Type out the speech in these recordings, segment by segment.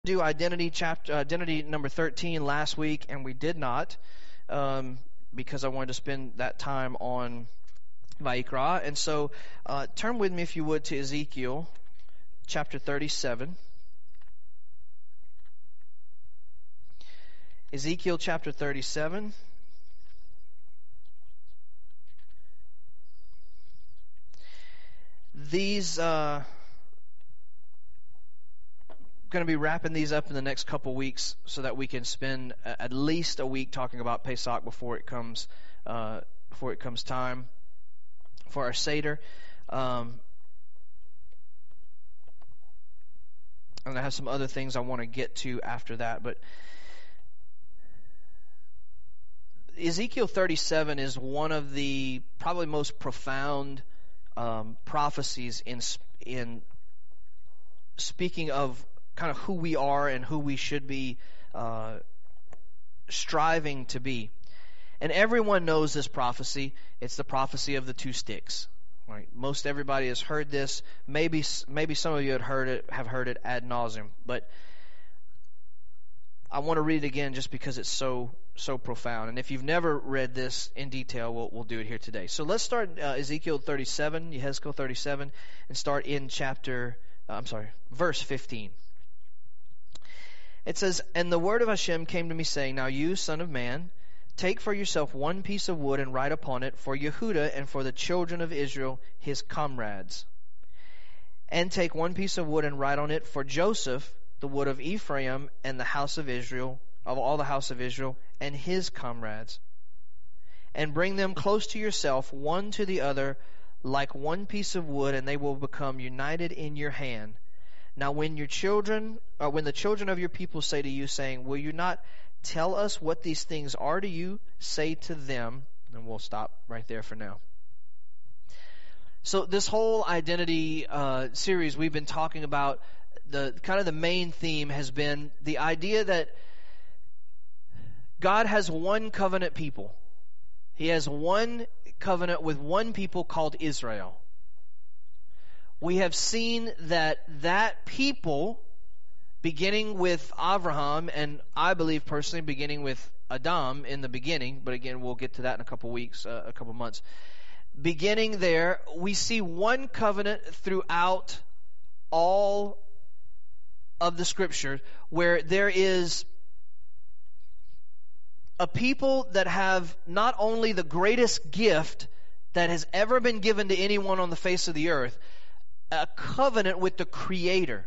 Do identity number 13 last week, and we did not, because I wanted to spend that time on Vayikra. And so turn with me, if you would, to Ezekiel chapter 37. Ezekiel chapter 37. These going to be wrapping these up in the next couple weeks so that we can spend at least a week talking about Pesach before it comes time for our Seder. And I have some other things I want to get to after that, but Ezekiel 37 is one of the probably most profound prophecies in speaking of kind of who we are and who we should be striving to be. And everyone knows this prophecy. It's the prophecy of the two sticks. Right? Most everybody has heard this. Maybe some of you have heard it ad nauseum. But I want to read it again just because it's so profound. And if you've never read this in detail, we'll do it here today. So let's start Ezekiel 37, Yehezkel 37, and start in verse 15. It says, "And the word of Hashem came to me, saying, Now you, son of man, take for yourself one piece of wood and write upon it for Yehuda and for the children of Israel, his comrades. And take one piece of wood and write on it for Joseph, the wood of Ephraim, and the house of Israel, of all the house of Israel, and his comrades. And bring them close to yourself, one to the other, like one piece of wood, and they will become united in your hand. Now when the children of your people say to you, saying, Will you not tell us what these things are to you? Say to them," and we'll stop right there for now. So this whole identity series we've been talking about, the main theme has been the idea that God has one covenant people. He has one covenant with one people called Israel. We have seen that people, beginning with Abraham, and I believe personally beginning with Adam in the beginning, but again we'll get to that in a couple weeks, a couple months. Beginning there, we see one covenant throughout all of the Scripture, where there is a people that have not only the greatest gift that has ever been given to anyone on the face of the earth, a covenant with the Creator.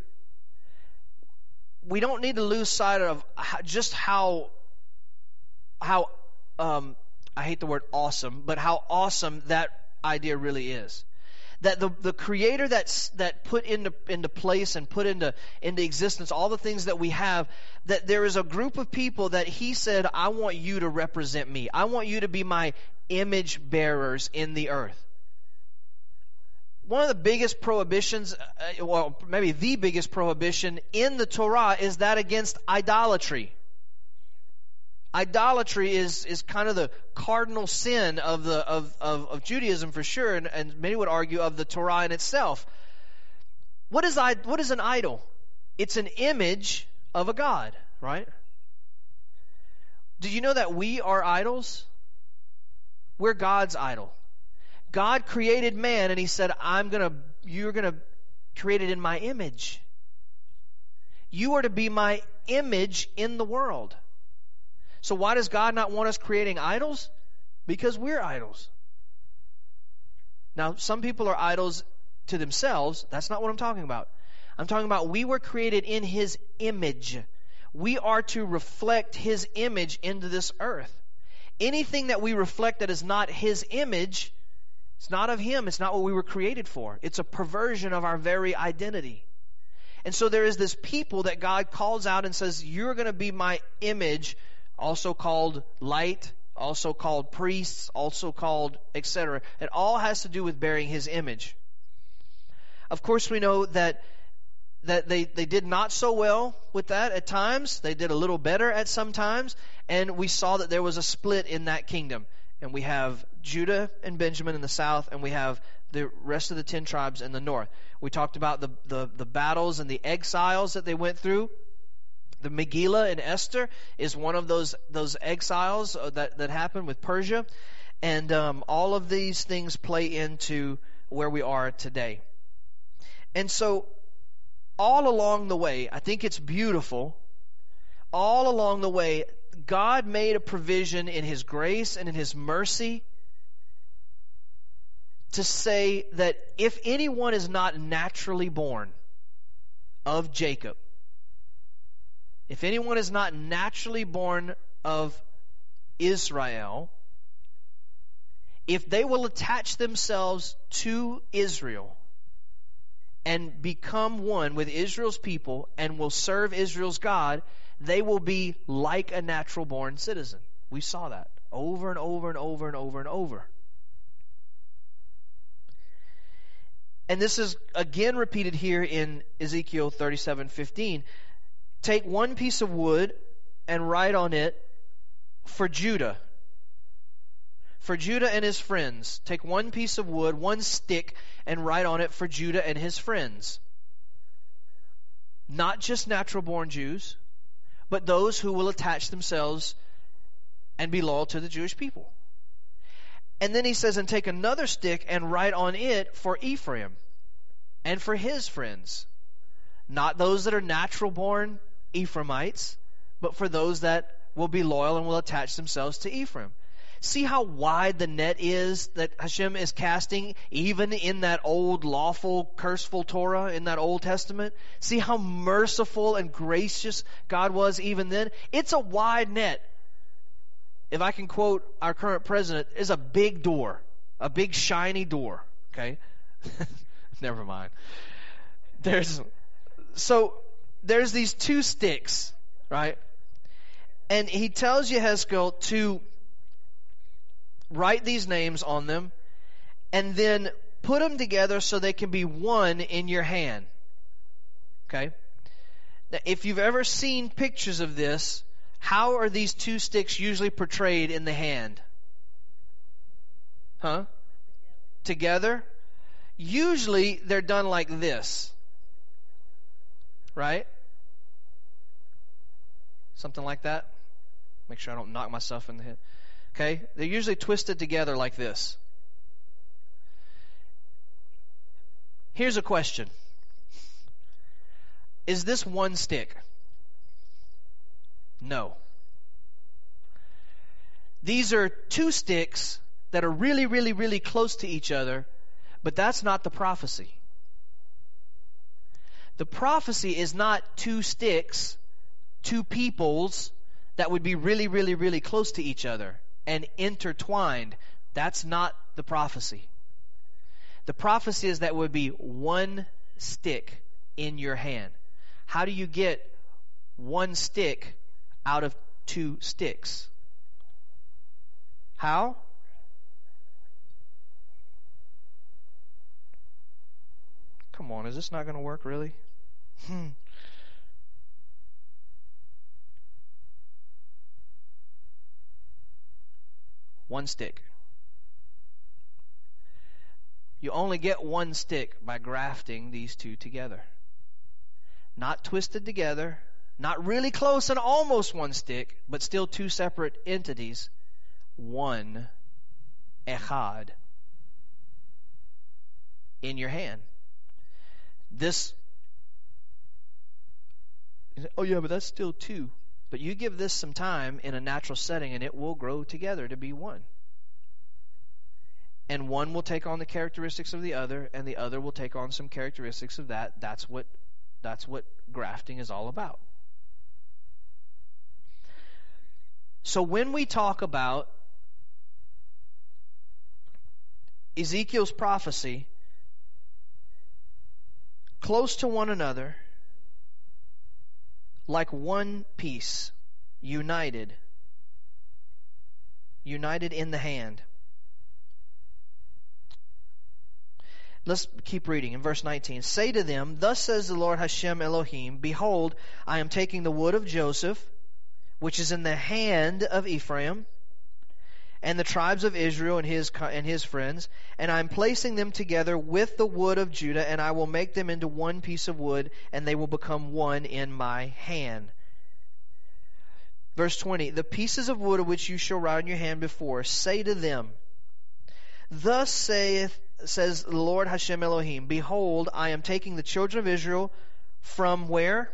We don't need to lose sight of just how I hate the word awesome, but how awesome that idea really is. That the Creator that put into place and put into existence all the things that we have, that there is a group of people that He said, I want you to represent me. I want you to be my image bearers in the earth. One of the biggest prohibitions, maybe the biggest prohibition in the Torah is that against idolatry. Idolatry is kind of the cardinal sin of Judaism for sure, and many would argue of the Torah in itself. What is an idol? It's an image of a God, right? Did you know that we are idols? We're God's idol. God created man, and He said, you're gonna create it in my image. You are to be my image in the world. So why does God not want us creating idols? Because we're idols. Now, some people are idols to themselves. That's not what I'm talking about. I'm talking about we were created in His image. We are to reflect His image into this earth. Anything that we reflect that is not His image, it's not of Him. It's not what we were created for. It's a perversion of our very identity. And so there is this people that God calls out and says, you're going to be my image, also called light, also called priests, also called etc. It all has to do with bearing His image. Of course, we know that they did not so well with that at times. They did a little better at some times. And we saw that there was a split in that kingdom. And we have Judah and Benjamin in the south, and we have the rest of the 10 tribes in the north. We talked about the battles and the exiles that they went through. The Megillah in Esther is one of those exiles that happened with Persia. And all of these things play into where we are today. And so all along the way, I think it's beautiful, all along the way, God made a provision in His grace and in His mercy to say that if anyone is not naturally born of Jacob, if anyone is not naturally born of Israel, if they will attach themselves to Israel and become one with Israel's people and will serve Israel's God, they will be like a natural born citizen. We saw that over and over and over and over and over. And this is again repeated here in Ezekiel 37:15. Take one piece of wood and write on it, for Judah. For Judah and his friends. Take one piece of wood, one stick, and write on it, for Judah and his friends. Not just natural born Jews, but those who will attach themselves and be loyal to the Jewish people. And then he says, and take another stick and write on it, for Ephraim and for his friends. Not those that are natural born Ephraimites, but for those that will be loyal and will attach themselves to Ephraim. See how wide the net is that Hashem is casting, even in that old lawful, curseful Torah in that Old Testament? See how merciful and gracious God was even then? It's a wide net. If I can quote our current president, it's a big door, a big shiny door. Okay? Never mind. There's these two sticks, right? And he tells Yehezkel to write these names on them and then put them together so they can be one in your hand. Okay? Now, if you've ever seen pictures of this, how are these two sticks usually portrayed in the hand? Huh? Together? Usually they're done like this. Right? Something like that. Make sure I don't knock myself in the head. Okay? They're usually twisted together like this. Here's a question. Is this one stick? No. These are two sticks that are really, really, really close to each other, but that's not the prophecy. The prophecy is not two sticks, two peoples that would be really, really, really close to each other and intertwined. That's not the prophecy. The prophecy is that would be one stick in your hand. How do you get one stick out of two sticks? How? Come on, is this not going to work really? One stick. You only get one stick by grafting these two together. Not twisted together, not really close and almost one stick, but still two separate entities. One, echad, in your hand. This, oh yeah, but that's still two. But you give this some time in a natural setting and it will grow together to be one. And one will take on the characteristics of the other, and the other will take on some characteristics of that. That's what grafting is all about. So when we talk about Ezekiel's prophecy, close to one another, like one piece, united in the hand. Let's keep reading in verse 19. Say to them, thus says the Lord Hashem Elohim, behold, I am taking the wood of Joseph, which is in the hand of Ephraim, and the tribes of Israel and his friends, and I am placing them together with the wood of Judah, and I will make them into one piece of wood, and they will become one in my hand. Verse 20, the pieces of wood of which you shall write in your hand before, say to them, thus says the Lord Hashem Elohim, behold, I am taking the children of Israel from where?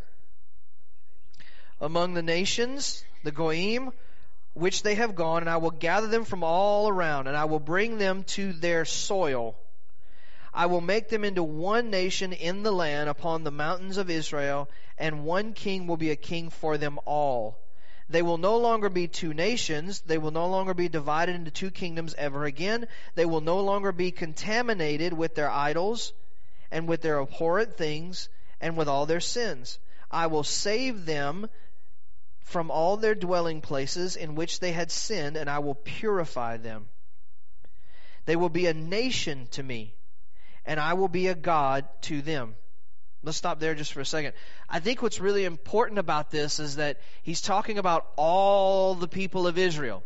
Among the nations, the Goyim, which they have gone, and I will gather them from all around, and I will bring them to their soil. I will make them into one nation in the land upon the mountains of Israel, and one king will be a king for them all. They will no longer be two nations. They will no longer be divided into two kingdoms ever again. They will no longer be contaminated with their idols and with their abhorrent things and with all their sins. I will save them from all their dwelling places in which they had sinned, and I will purify them. They will be a nation to me, and I will be a God to them. Let's stop there just for a second. I think what's really important about this is that he's talking about all the people of Israel.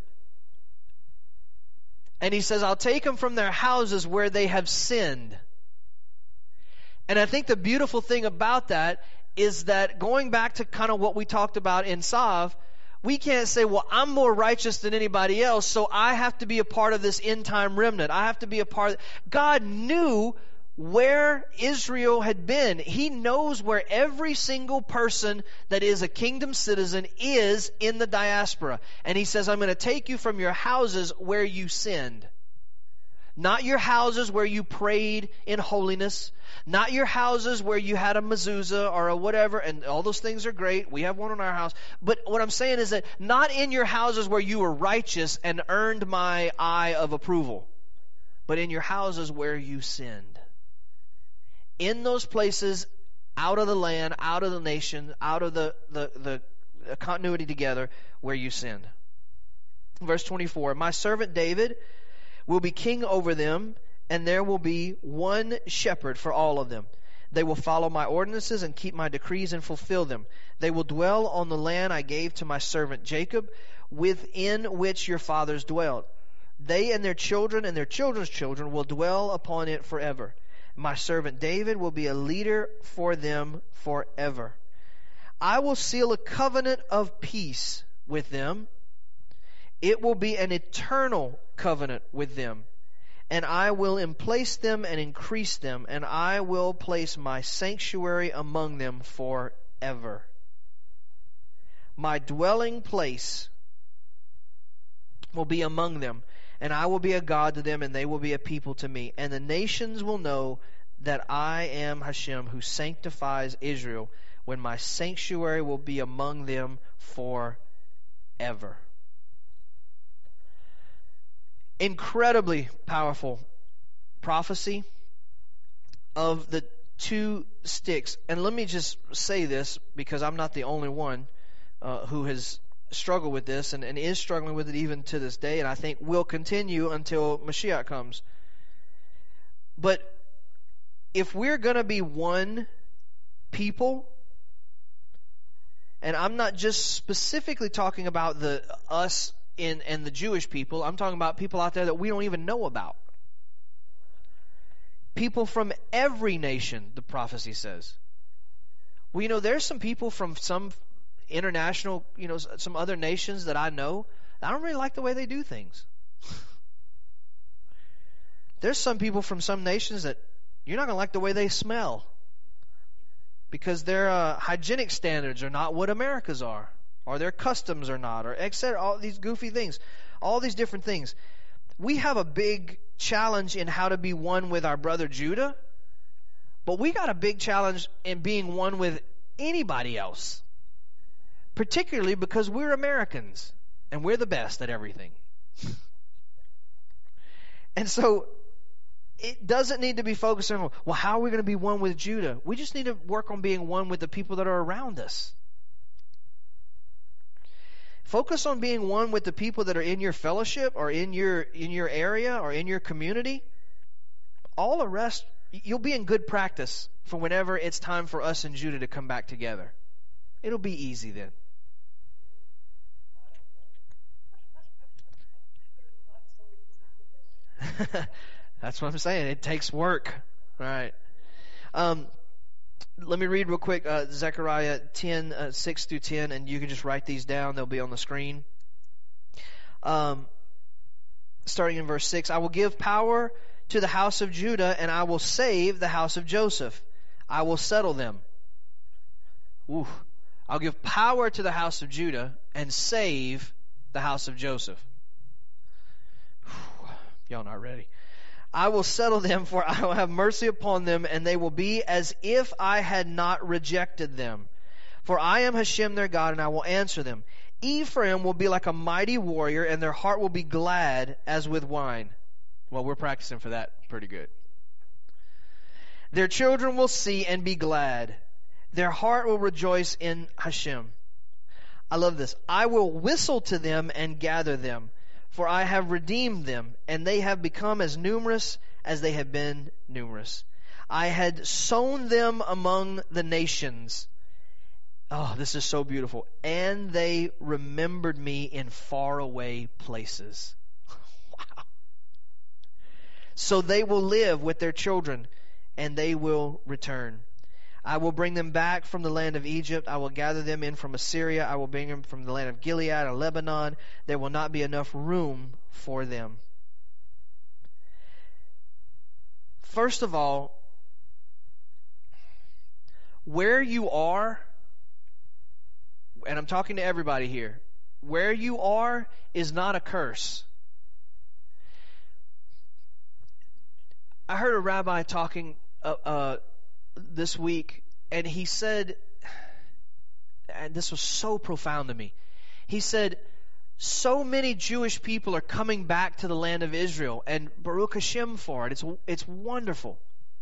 And he says, I'll take them from their houses where they have sinned. And I think the beautiful thing about that is that going back to kind of what we talked about in Sav, we can't say, well, I'm more righteous than anybody else, so I have to be a part of this end time remnant. I have to be a part of... God knew where Israel had been. He knows where every single person that is a kingdom citizen is in the diaspora. And he says, I'm going to take you from your houses where you sinned. Not your houses where you prayed in holiness. Not your houses where you had a mezuzah or a whatever, and all those things are great. We have one in our house. But what I'm saying is that not in your houses where you were righteous and earned my eye of approval, but in your houses where you sinned. In those places, out of the land, out of the nation, out of the continuity together where you sinned. Verse 24, my servant David will be king over them, and there will be one shepherd for all of them. They will follow my ordinances and keep my decrees and fulfill them. They will dwell on the land I gave to my servant Jacob, within which your fathers dwelt. They and their children and their children's children will dwell upon it forever. My servant David will be a leader for them forever. I will seal a covenant of peace with them. It will be an eternal covenant with them. And I will emplace them and increase them, and I will place my sanctuary among them forever. My dwelling place will be among them, and I will be a God to them, and they will be a people to me. And the nations will know that I am Hashem, who sanctifies Israel, when my sanctuary will be among them forever. Incredibly powerful prophecy of the two sticks. And let me just say this, because I'm not the only one who has struggled with this and is struggling with it even to this day, and I think will continue until Mashiach comes. But if we're going to be one people, and I'm not just specifically talking about the us and the Jewish people, I'm talking about people out there that we don't even know about. People from every nation, the prophecy says. Well, there's some people from some international, some other nations that I know. I don't really like the way they do things. There's some people from some nations that you're not going to like the way they smell, because their hygienic standards are not what America's are, or their customs are not, or etc. All these goofy things, all these different things. We have a big challenge in how to be one with our brother Judah, but we got a big challenge in being one with anybody else, particularly because we're Americans and we're the best at everything. And so it doesn't need to be focused on, well, how are we going to be one with Judah? We just need to work on being one with the people that are around us. Focus on being one with the people that are in your fellowship or in your area or in your community. All the rest, you'll be in good practice for whenever it's time for us and Judah to come back together. It'll be easy then. That's what I'm saying. It takes work. All right. Let me read real quick Zechariah 10, 6 through 10, and you can just write these down. They'll be on the screen. Starting in verse 6, I will give power to the house of Judah, and I will save the house of Joseph. I will settle them. Ooh. I'll give power to the house of Judah and save the house of Joseph. Whew. Y'all not ready. I will settle them, for I will have mercy upon them, and they will be as if I had not rejected them. For I am Hashem their God, and I will answer them. Ephraim will be like a mighty warrior, and their heart will be glad as with wine. Well, we're practicing for that pretty good. Their children will see and be glad. Their heart will rejoice in Hashem. I love this. I will whistle to them and gather them, for I have redeemed them, and they have become as numerous as they have been numerous. I had sown them among the nations. Oh, this is so beautiful. And they remembered me in faraway places. Wow. So they will live with their children, and they will return. I will bring them back from the land of Egypt. I will gather them in from Assyria. I will bring them from the land of Gilead and Lebanon. There will not be enough room for them. First of all, where you are, and I'm talking to everybody here, where you are is not a curse. I heard a rabbi talking this week, and he said, and this was so profound to me, he said, so many Jewish people are coming back to the land of Israel, and Baruch Hashem for it. It's wonderful.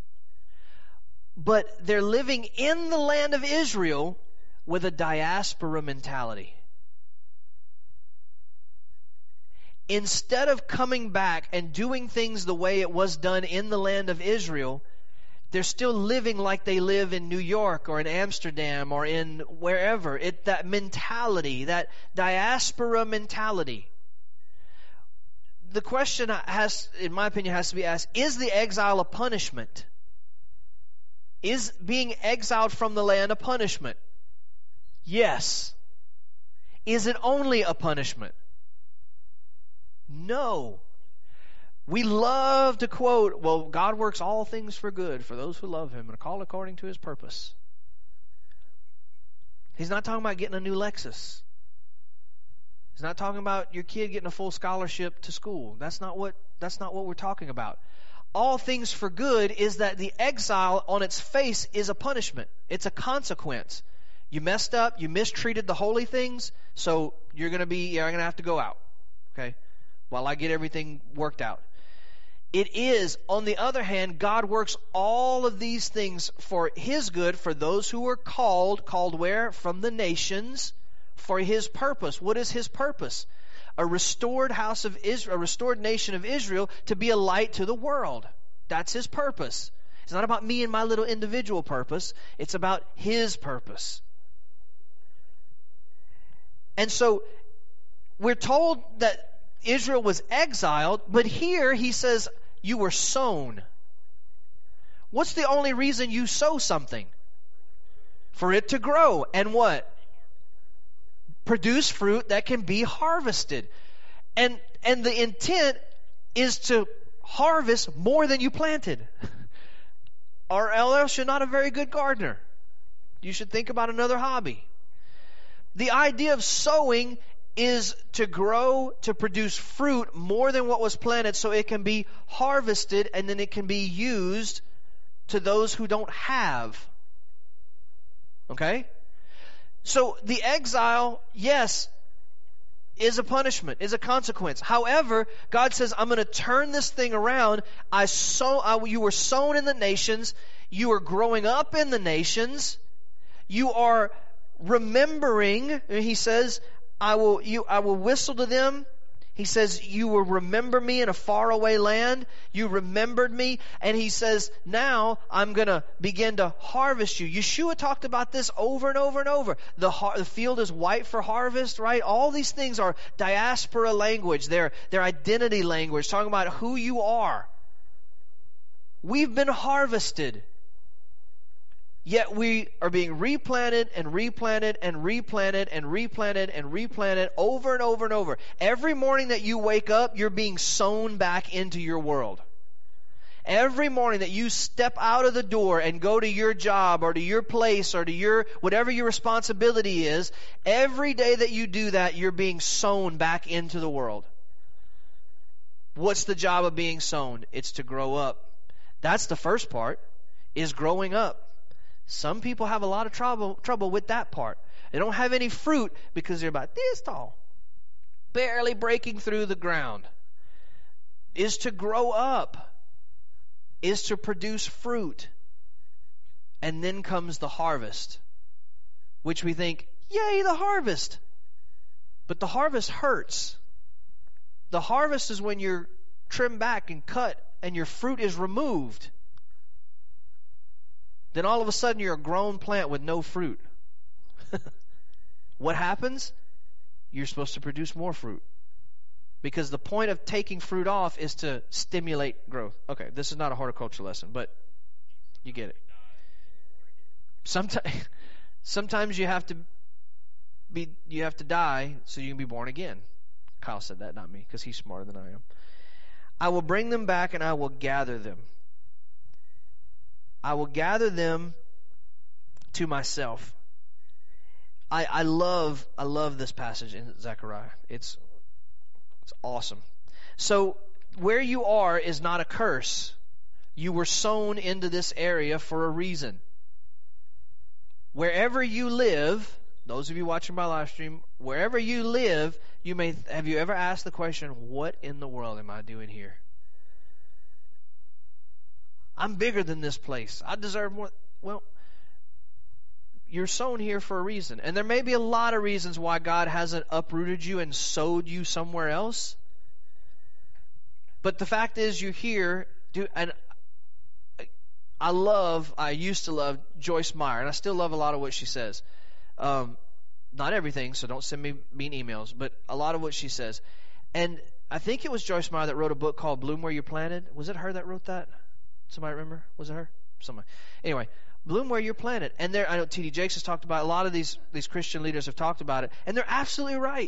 But they're living in the land of Israel with a diaspora mentality. Instead of coming back and doing things the way it was done in the land of Israel, they're still living like they live in New York or in Amsterdam or in wherever. That mentality, that diaspora mentality. The question in my opinion, has to be asked, is the exile a punishment? Is being exiled from the land a punishment? Yes. Is it only a punishment? No. We love to quote, well, God works all things for good for those who love Him and are called according to His purpose. He's not talking about getting a new Lexus. He's not talking about your kid getting a full scholarship to school. That's not what we're talking about. All things for good is that the exile on its face is a punishment. It's a consequence. You messed up, you mistreated the holy things, so you're going to have to go out. Okay? While I get everything worked out. It is, on the other hand, God works all of these things for His good, for those who are called where? From the nations, for His purpose. What is His purpose? A restored house of Israel, a restored nation of Israel, to be a light to the world. That's His purpose. It's not about me and my little individual purpose. It's about His purpose. And so, we're told that Israel was exiled, but here He says, you were sown. What's the only reason you sow something? For it to grow. And what? Produce fruit that can be harvested. And the intent is to harvest more than you planted. Or else you're not a very good gardener. You should think about another hobby. The idea of sowing is to grow, to produce fruit more than what was planted so it can be harvested and then it can be used to those who don't have. Okay? So the exile, yes, is a punishment, is a consequence. However, God says, I'm going to turn this thing around. You were sown in the nations. You are growing up in the nations. You are remembering, He says, I will whistle to them. He says, you will remember me in a faraway land. You remembered me. And He says, now I'm going to begin to harvest you. Yeshua talked about this over and over and over. The field is white for harvest, right? All these things are diaspora language. They're identity language, talking about who you are. We've been harvested. Yet we are being replanted and replanted and replanted and replanted and replanted over and over and over. Every morning that you wake up, you're being sown back into your world. Every morning that you step out of the door and go to your job or to your place or to your whatever your responsibility is, every day that you do that, you're being sown back into the world. What's the job of being sown? It's to grow up. That's the first part, is growing up. Some people have a lot of trouble with that part. They don't have any fruit because they're about this tall, barely breaking through the ground. Is to grow up, is to produce fruit. And then comes the harvest, which we think, yay, the harvest. But the harvest hurts. The harvest is when you're trimmed back and cut and your fruit is removed. Then all of a sudden you're a grown plant with no fruit. What happens? You're supposed to produce more fruit. Because the point of taking fruit off is to stimulate growth. Okay, this is not a horticulture lesson, but you get it. Sometimes you have to die so you can be born again. Kyle said that, not me, because he's smarter than I am. I will bring them back and I will gather them. I will gather them to myself. I love this passage in Zechariah. It's awesome. So where you are is not a curse. You were sown into this area for a reason. Wherever you live, those of you watching by live stream, wherever you live, have you ever asked the question, what in the world am I doing here? I'm bigger than this place. I deserve more. Well, you're sown here for a reason. And there may be a lot of reasons why God hasn't uprooted you and sowed you somewhere else. But the fact is, you're here. And I used to love Joyce Meyer, and I still love a lot of what she says. Not everything, so don't send me mean emails, but a lot of what she says. And I think it was Joyce Meyer that wrote a book called Bloom Where You're Planted. Was it her that wrote that? Somebody remember? Was it her? Somebody. Anyway, bloom where you're planted. And I know T.D. Jakes has talked about it. A lot of these Christian leaders have talked about it. And they're absolutely right.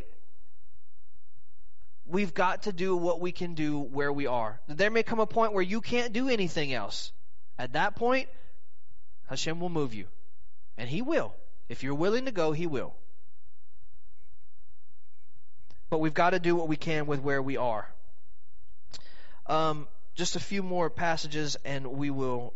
We've got to do what we can do where we are. There may come a point where you can't do anything else. At that point, Hashem will move you. And He will. If you're willing to go, He will. But we've got to do what we can with where we are. Just a few more passages, and we will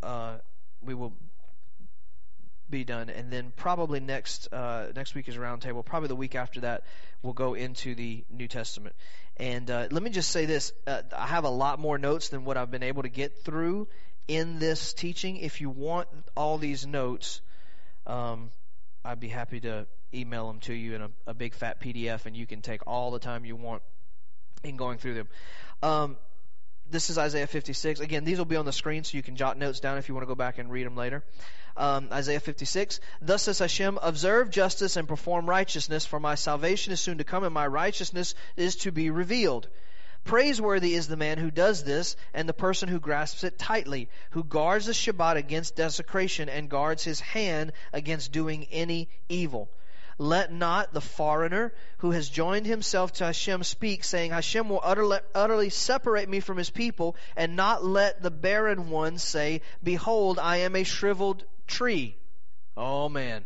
be done. And then probably next week is Roundtable. Probably the week after that, we'll go into the New Testament. And let me just say this: I have a lot more notes than what I've been able to get through in this teaching. If you want all these notes, I'd be happy to email them to you in a big fat PDF, and you can take all the time you want in going through them. This is Isaiah 56. Again, these will be on the screen so you can jot notes down if you want to go back and read them later. Isaiah 56. Thus says Hashem, observe justice and perform righteousness, for my salvation is soon to come and my righteousness is to be revealed. Praiseworthy is the man who does this and the person who grasps it tightly, who guards the Shabbat against desecration and guards his hand against doing any evil. Let not the foreigner who has joined himself to Hashem speak, saying, Hashem will utterly separate me from His people, and not let the barren one say, behold, I am a shriveled tree. Oh man.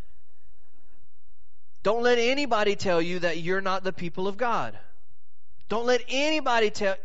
Don't let anybody tell you that you're not the people of God. Don't let anybody tell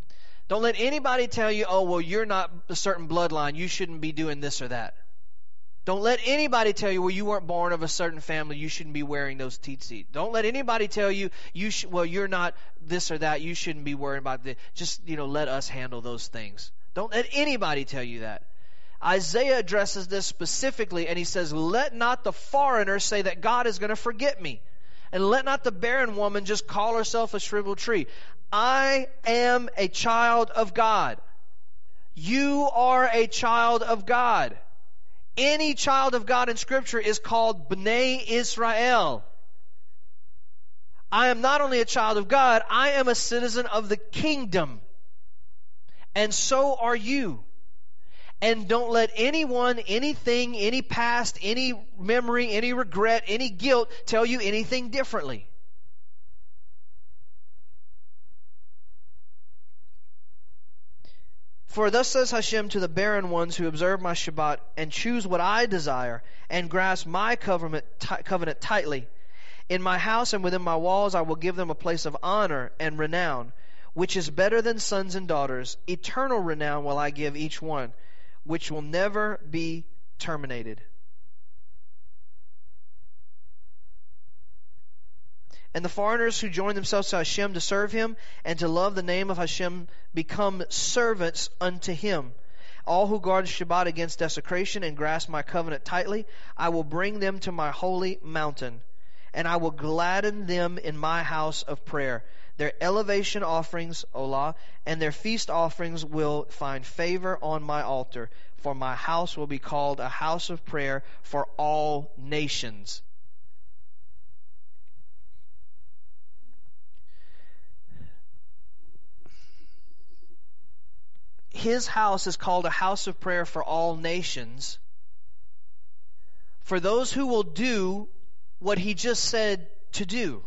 you, oh, well, you're not a certain bloodline, you shouldn't be doing this or that. Don't let anybody tell you, well, you weren't born of a certain family, you shouldn't be wearing those tzitzit. Don't let anybody tell you, well, you're not this or that, you shouldn't be worrying about this. Just, let us handle those things. Don't let anybody tell you that. Isaiah addresses this specifically, and he says, let not the foreigner say that God is going to forget me. And let not the barren woman just call herself a shriveled tree. I am a child of God. You are a child of God. Any child of God in Scripture is called Bnei Israel. I am not only a child of God, I am a citizen of the kingdom. And so are you. And don't let anyone, anything, any past, any memory, any regret, any guilt tell you anything differently. For thus says Hashem to the barren ones who observe my Shabbat and choose what I desire and grasp my covenant tightly. In my house and within my walls I will give them a place of honor and renown, which is better than sons and daughters. Eternal renown will I give each one, which will never be terminated. And the foreigners who join themselves to Hashem to serve Him and to love the name of Hashem become servants unto Him. All who guard Shabbat against desecration and grasp my covenant tightly, I will bring them to my holy mountain, and I will gladden them in my house of prayer. Their elevation offerings, Olah, and their feast offerings will find favor on my altar, for my house will be called a house of prayer for all nations. His house is called a house of prayer for all nations, for those who will do what He just said to do.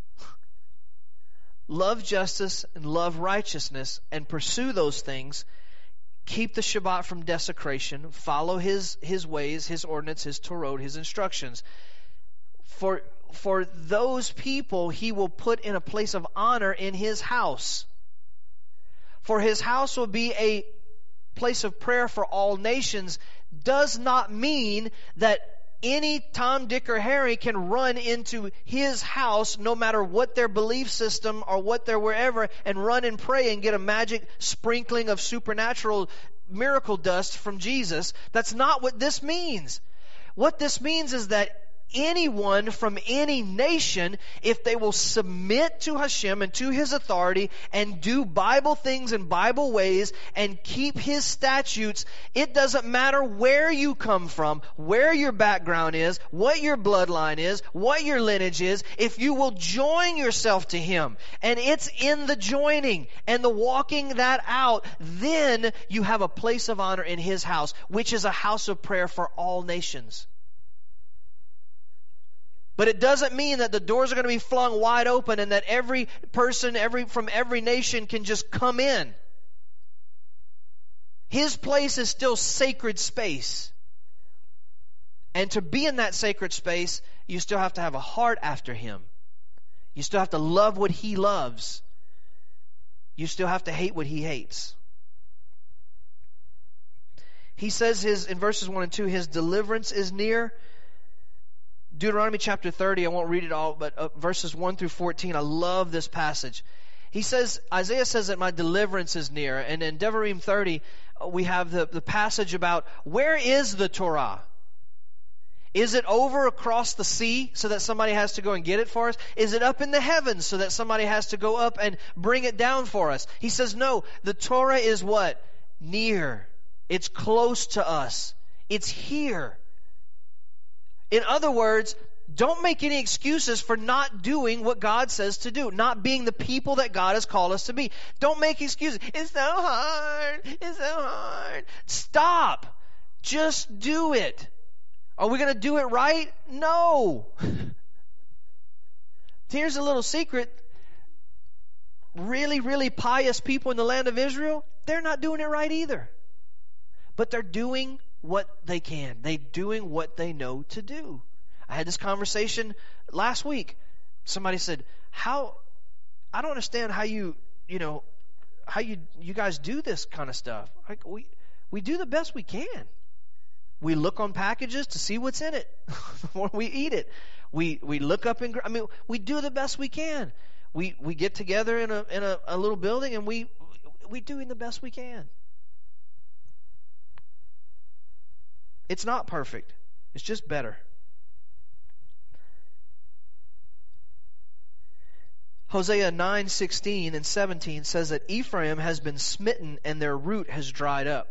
Love justice and love righteousness and pursue those things. Keep the Shabbat from desecration. Follow His ways, His ordinance, His Torah, His instructions. For those people He will put in a place of honor in His house. For His house will be a place of prayer for all nations does not mean that any Tom, Dick, or Harry can run into His house, no matter what their belief system or what they're wherever, and run and pray and get a magic sprinkling of supernatural miracle dust from Jesus. That's not what this means. What this means is that anyone from any nation, if they will submit to Hashem and to His authority and do Bible things in Bible ways and keep His statutes, it doesn't matter where you come from, where your background is, what your bloodline is, what your lineage is, if you will join yourself to Him, and it's in the joining and the walking that out, then you have a place of honor in His house, which is a house of prayer for all nations. But it doesn't mean that the doors are going to be flung wide open and that every person from every nation can just come in. His place is still sacred space. And to be in that sacred space, you still have to have a heart after Him. You still have to love what He loves. You still have to hate what He hates. He says in verses 1 and 2, His deliverance is near. Deuteronomy chapter 30, I won't read it all, but verses 1 through 14, I love this passage. He says, Isaiah says that my deliverance is near. And in Devarim 30, we have the passage about where is the Torah? Is it over across the sea so that somebody has to go and get it for us? Is it up in the heavens so that somebody has to go up and bring it down for us? He says, no, the Torah is what? Near. It's close to us. It's here. In other words, don't make any excuses for not doing what God says to do, not being the people that God has called us to be. Don't make excuses. It's so hard. It's so hard. Stop. Just do it. Are we going to do it right? No. Here's a little secret. Really, really pious people in the land of Israel, they're not doing it right either. But they're doing what they can. They're doing what they know to do. I had this conversation last week. Somebody said, I don't understand how you guys do this kind of stuff. Like we do the best we can. We look on packages to see what's in it before we eat it. We look up we do the best we can. We get together in a little building and we doing the best we can. It's not perfect. It's just better. Hosea 9:16 and 17 says that Ephraim has been smitten and their root has dried up.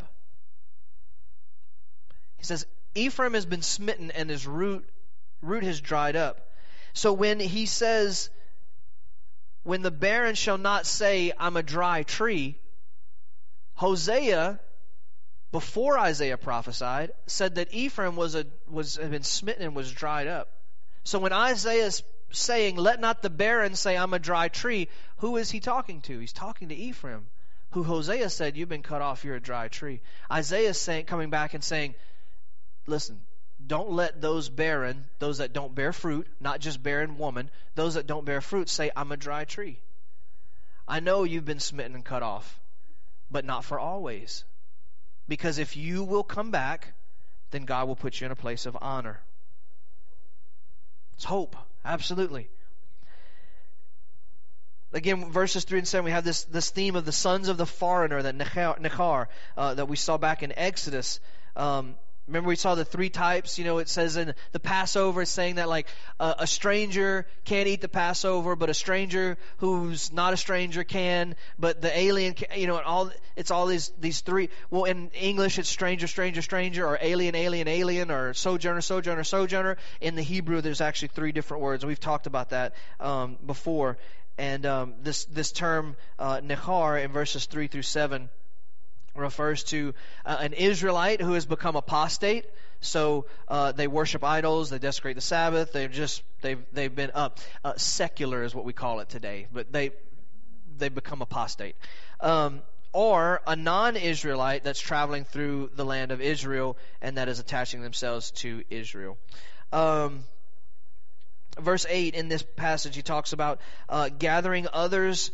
He says Ephraim has been smitten and his root has dried up. So when he says, when the barren shall not say, I'm a dry tree, Hosea before Isaiah prophesied, said that Ephraim had been smitten and was dried up. So when Isaiah is saying, let not the barren say I'm a dry tree, who is he talking to? He's talking to Ephraim, who Hosea said, you've been cut off, you're a dry tree. Isaiah is coming back and saying, listen, don't let those barren, those that don't bear fruit, not just barren woman, those that don't bear fruit say, I'm a dry tree. I know you've been smitten and cut off, but not for always. Because if you will come back, then God will put you in a place of honor. It's hope, absolutely. Again, verses 3 and 7, we have this theme of the sons of the foreigner, that Nechar, that we saw back in Exodus. Remember we saw the three types. It says in the Passover, it's saying that like a stranger can't eat the Passover, but a stranger who's not a stranger can. But the alien, it's all these three. Well, in English, it's stranger, stranger, stranger, or alien, alien, alien, or sojourner, sojourner, sojourner. In the Hebrew, there's actually three different words. We've talked about that before. And this term Nechar in verses 3 through 7 refers to an Israelite who has become apostate. So they worship idols, they desecrate the Sabbath. They've been secular is what we call it today, but they become apostate. Or a non-Israelite that's traveling through the land of Israel and that is attaching themselves to Israel. Verse 8 in this passage, he talks about gathering others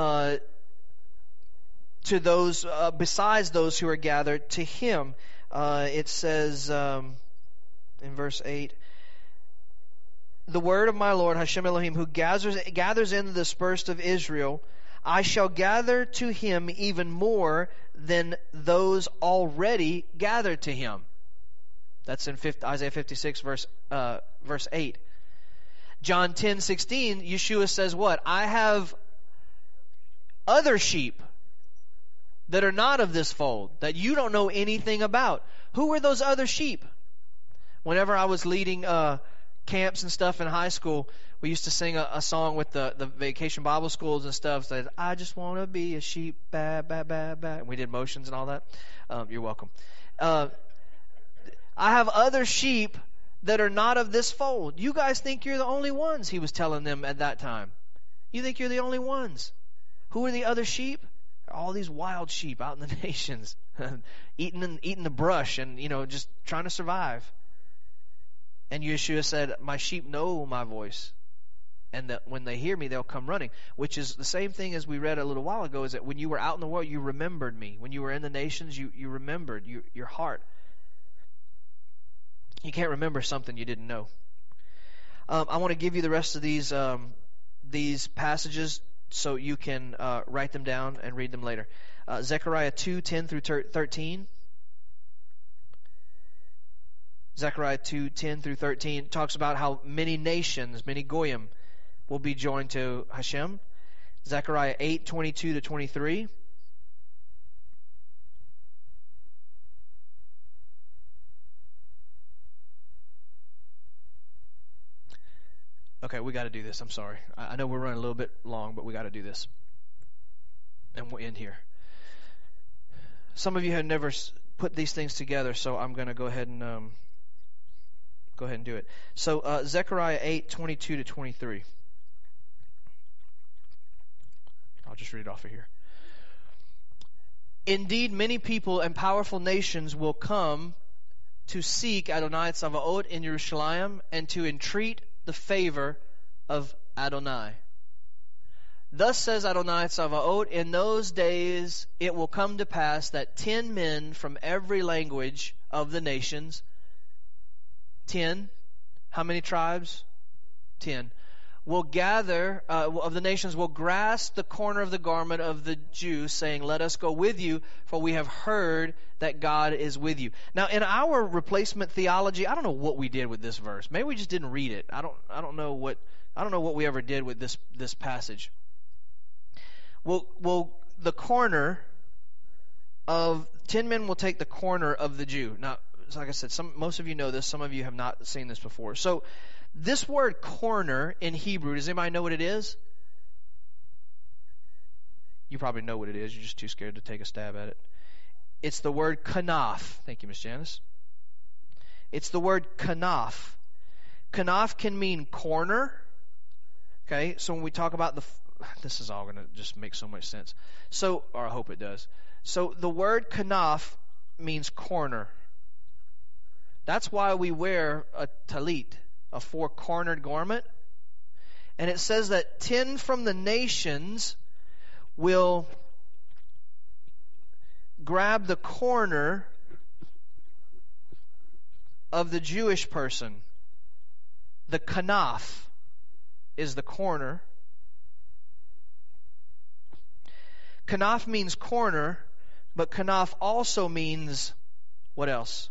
to those besides those who are gathered to him. It says in verse 8, the word of my Lord Hashem Elohim, who gathers in the dispersed of Israel, I shall gather to him even more than those already gathered to him. That's in Isaiah 56 verse 8. John 10:16, Yeshua says what? I have other sheep that are not of this fold, that you don't know anything about. Who are those other sheep? Whenever I was leading camps and stuff in high school, we used to sing a song with the vacation Bible schools and stuff. Said, I just want to be a sheep, ba, ba, ba, ba. And we did motions and all that. You're welcome. I have other sheep that are not of this fold. You guys think you're the only ones, he was telling them at that time. You think you're the only ones. Who are the other sheep? All these wild sheep out in the nations, eating the brush and, just trying to survive. And Yeshua said, my sheep know my voice. And that when they hear me, they'll come running. Which is the same thing as we read a little while ago, is that when you were out in the world, you remembered me. When you were in the nations, you remembered your heart. You can't remember something you didn't know. I want to give you the rest of these passages so you can write them down and read them later. Zechariah 2:10 through 13. Zechariah 2:10 through 13 talks about how many nations, many goyim, will be joined to Hashem. Zechariah 8:22 to 23. Okay, we got to do this. I'm sorry. I know we're running a little bit long, but we got to do this. And we'll end here. Some of you have never put these things together, so I'm going to go ahead and do it. So Zechariah 8:22 to 23. I'll just read it off of here. Indeed, many people and powerful nations will come to seek Adonai Tzavaot in Yerushalayim and to entreat the favor of Adonai. Thus says Adonai Tzavaot, in those days it will come to pass that 10 men from every language of the nations, 10, how many tribes? 10. Will gather, of the nations will grasp the corner of the garment of the Jews, saying, let us go with you, for we have heard that God is with you. Now, in our replacement theology, I don't know what we did with this verse. Maybe we just didn't read it. I don't know what we ever did with this passage. Well, the corner of 10 men will take the corner of the Jew. Now, like I said, most of you know this. Some of you have not seen this before. So, this word corner in Hebrew, does anybody know what it is? You probably know what it is. You're just too scared to take a stab at it. It's the word kanaf. Thank you, Miss Janice. It's the word kanaf. Kanaf can mean corner. Okay, so when we talk about this is all going to just make so much sense. So, or I hope it does. So the word kanaf means corner. That's why we wear a talit, a four-cornered garment. And it says that 10 from the nations will grab the corner of the Jewish person. The kanaf is the corner. Kanaf means corner, but kanaf also means what else?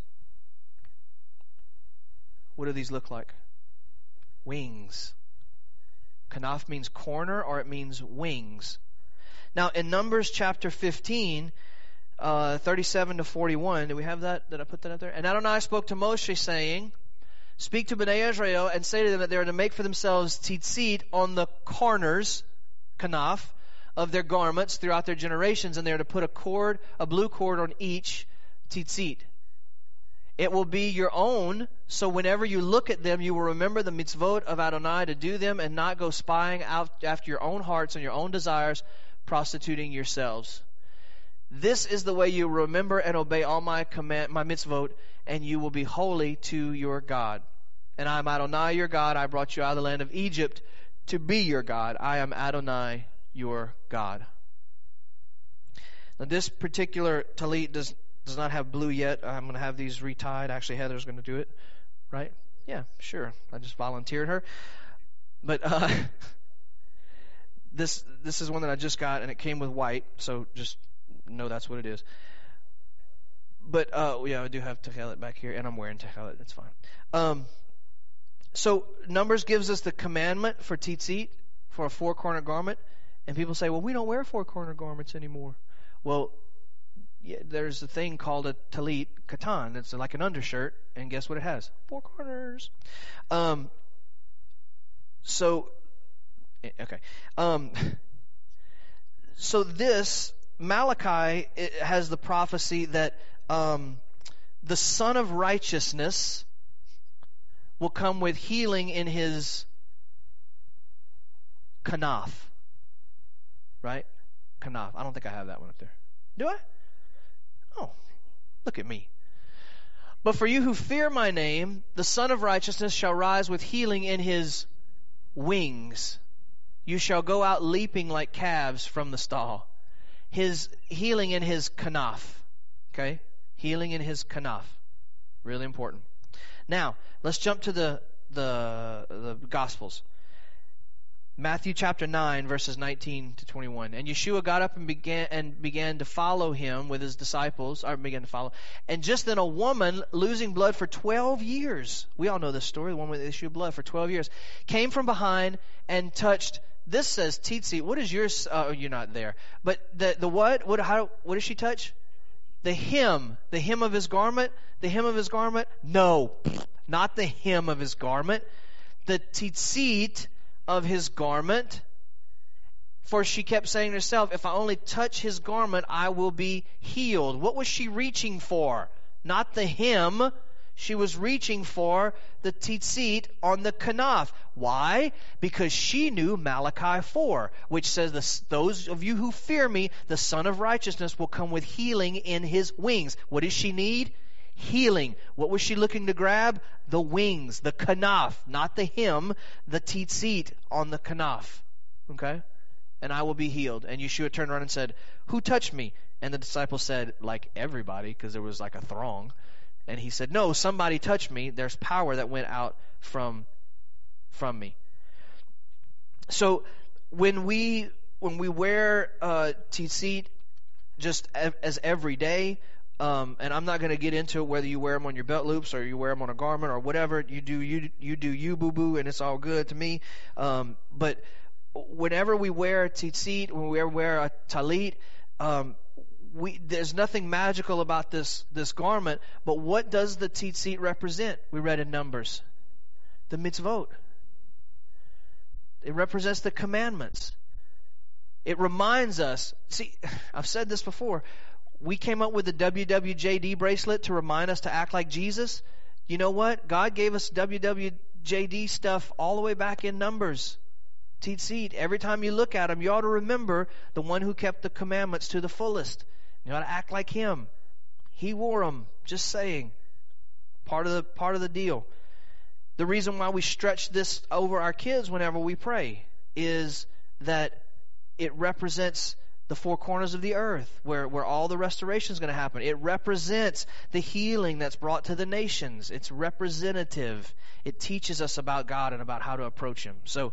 What do these look like? Wings. Kanaf means corner, or it means wings. Now, in Numbers chapter 15, 37 to 41, do we have that? Did I put that up there? And Adonai spoke to Moshe, saying, speak to Bnei Israel and say to them that they are to make for themselves tzitzit on the corners, kanaf, of their garments throughout their generations, and they are to put a blue cord on each tzitzit. It will be your own, so whenever you look at them, you will remember the mitzvot of Adonai to do them and not go spying out after your own hearts and your own desires, prostituting yourselves. This is the way you remember and obey all my mitzvot, and you will be holy to your God. And I am Adonai your God. I brought you out of the land of Egypt to be your God. I am Adonai your God. Now this particular talit does not have blue yet. I'm going to have these retied. Actually, Heather's going to do it, right? Yeah, sure. I just volunteered her. But this is one that I just got, and it came with white, so just know that's what it is. But yeah, I do have techelet back here, and I'm wearing techelet. That's fine. So Numbers gives us the commandment for tzitzit, for a four-corner garment, and people say, well, we don't wear four-corner garments anymore. Well, yeah, there's a thing called a talit katan. It's like an undershirt, and guess what it has? 4 corners. So this Malachi, it has the prophecy that the Son of Righteousness will come with healing in his kanaf. Right? Kanaf. I don't think I have that one up there. Do I? Oh, look at me. But for you who fear my name, the Son of Righteousness shall rise with healing in his wings. You shall go out leaping like calves from the stall. His healing in his kanaf. Okay? Healing in his kanaf. Really important. Now, let's jump to the Gospels. Matthew chapter 9, verses 19 to 21. And Yeshua got up and began to follow him with his disciples, And just then a woman losing blood for 12 years, we all know this story, the one with the issue of blood for 12 years, came from behind and touched, this says tzitzit. What is yours? Oh, you're not there. But the what? What does she touch? The hem of his garment. The hem of his garment? No, not the hem of his garment. The tzitzit of his garment. For she kept saying to herself, if I only touch his garment, I will be healed. What was she reaching for? Not the hem. She was reaching for the tzitzit on the kanaf. Why? Because she knew Malachi 4, which says, those of you who fear me, the Son of Righteousness will come with healing in his wings. What does she need? Healing. What was she looking to grab? The wings, the kanaf, not the hem, the tzitzit on the kanaf. Okay? And I will be healed. And Yeshua turned around and said, who touched me? And the disciples said, like everybody, because there was like a throng. And he said, no, somebody touched me. There's power that went out from me. So when we wear tzitzit just as every day, and I'm not going to get into whether you wear them on your belt loops or you wear them on a garment or whatever. You do you boo-boo, and it's all good to me. But whenever we wear a tzitzit, when we wear a talit, there's nothing magical about this garment. But what does the tzitzit represent? We read in Numbers. The mitzvot. It represents the commandments. It reminds us. See, I've said this before. we came up with the WWJD bracelet to remind us to act like Jesus. You know what? God gave us WWJD stuff all the way back in Numbers. Tzitzit. Every time you look at him, you ought to remember the one who kept the commandments to the fullest. You ought to act like him. He wore them. Just saying. Part of the deal. The reason why we stretch this over our kids whenever we pray is that it represents the four corners of the earth where all the restoration is going to happen. It represents the healing that's brought to the nations. It's representative. It teaches us about God and about how to approach him. So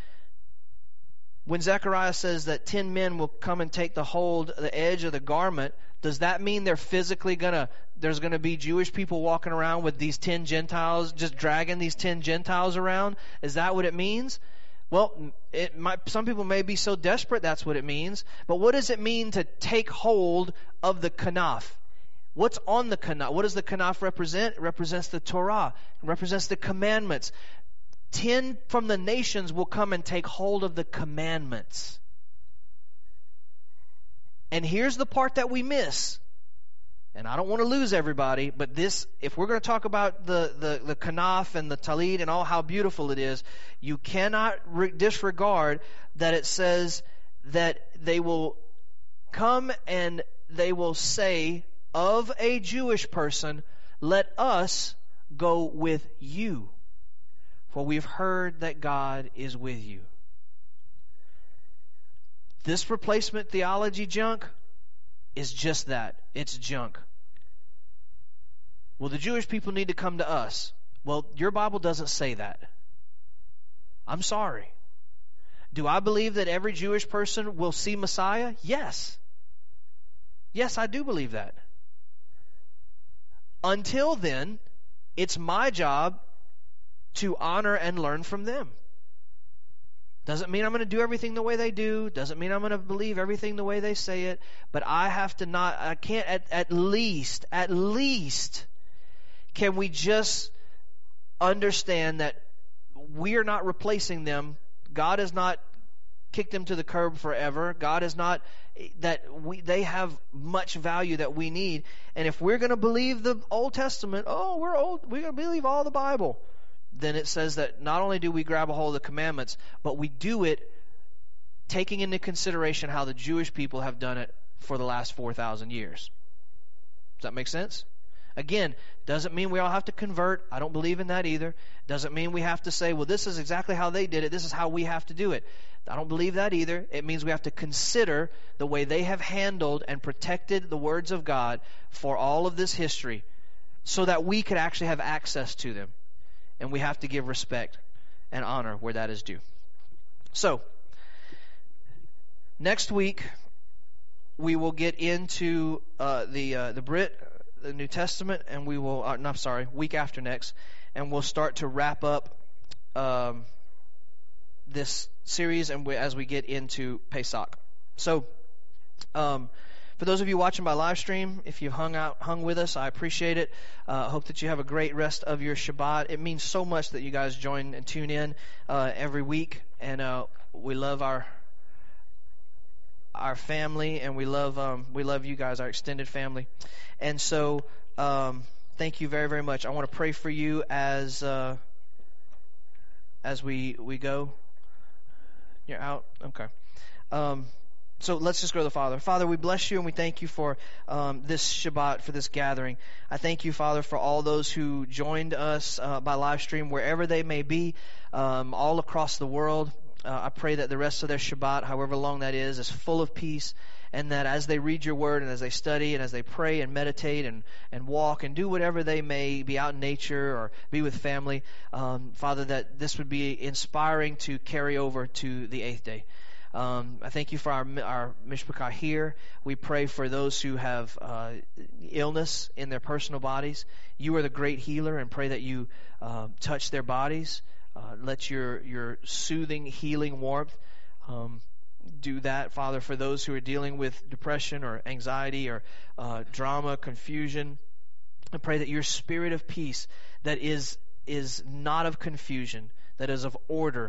when Zechariah says that 10 men will come and take the edge of the garment, does that mean there's going to be Jewish people walking around with these 10 Gentiles, just dragging these 10 Gentiles around? Is that what it means? Well, some people may be so desperate that's what it means. But what does it mean to take hold of the kanaf? What's on the kanaf? What does the kanaf represent? It represents the Torah. It represents the commandments. 10 from the nations will come and take hold of the commandments. And here's the part that we miss. And I don't want to lose everybody, but if we're going to talk about the kanaf and the talit and all how beautiful it is, you cannot disregard that it says that they will come and they will say of a Jewish person, let us go with you, for we've heard that God is with you. This replacement theology junk is just that. It's junk. Well, the Jewish people need to come to us. Well, your Bible doesn't say that. I'm sorry. Do I believe that every Jewish person will see Messiah? Yes. Yes, I do believe that. Until then, it's my job to honor and learn from them. Doesn't mean I'm going to do everything the way they do. Doesn't mean I'm going to believe everything the way they say it. But I can't at least, can we just understand that we are not replacing them. God has not kicked them to the curb forever. God has not, they have much value that we need. And if we're going to believe the Old Testament, we're going to believe all the Bible. Then it says that not only do we grab a hold of the commandments, but we do it taking into consideration how the Jewish people have done it for the last 4,000 years. Does that make sense? Again, doesn't mean we all have to convert. I don't believe in that either. Doesn't mean we have to say, well, this is exactly how they did it. This is how we have to do it. I don't believe that either. It means we have to consider the way they have handled and protected the words of God for all of this history so that we could actually have access to them. And we have to give respect and honor where that is due. So, next week, we will get into the New Testament, and we will, week after next, and we'll start to wrap up this series and as we get into Pesach. So, for those of you watching by live stream, if you've hung with us, I appreciate it. I hope that you have a great rest of your Shabbat. It means so much that you guys join and tune in every week, and we love our family, and we love you guys, our extended family. And so, thank you very, very much. I want to pray for you as we go. You're out? Okay. So let's just go to the Father. Father, we bless you and we thank you for this Shabbat, for this gathering. I thank you, Father, for all those who joined us by live stream, wherever they may be, all across the world. I pray that the rest of their Shabbat, however long that is full of peace, and that as they read your word and as they study and as they pray and meditate and walk and do whatever they may, be out in nature or be with family, Father, that this would be inspiring to carry over to the eighth day. I thank you for our Mishpachah here. We pray for those who have illness in their personal bodies. You are the great healer, and pray that you touch their bodies. Let your soothing, healing warmth do that, Father, for those who are dealing with depression or anxiety or drama, confusion. I pray that your spirit of peace that is not of confusion, that is of order,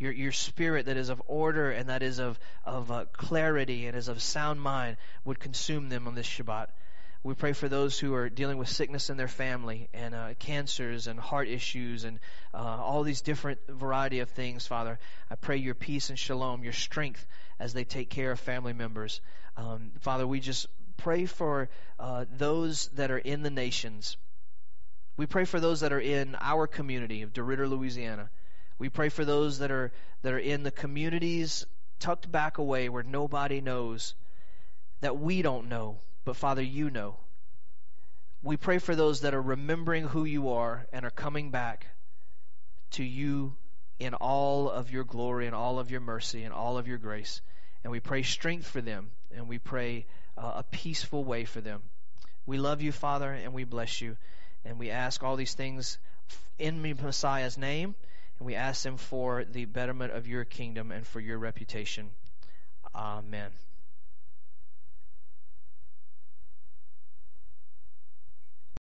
your spirit that is of order and that is of clarity and is of sound mind would consume them on this Shabbat. We pray for those who are dealing with sickness in their family and cancers and heart issues and all these different variety of things, Father. I pray your peace and shalom, your strength as they take care of family members. Father, we just pray for those that are in the nations. We pray for those that are in our community of DeRidder, Louisiana. We pray for those that are in the communities tucked back away where nobody knows, that we don't know, but Father, you know. We pray for those that are remembering who you are and are coming back to you in all of your glory and all of your mercy and all of your grace. And we pray strength for them, and we pray a peaceful way for them. We love you, Father, and we bless you. And we ask all these things in Messiah's name, and we ask them for the betterment of your kingdom and for your reputation. Amen.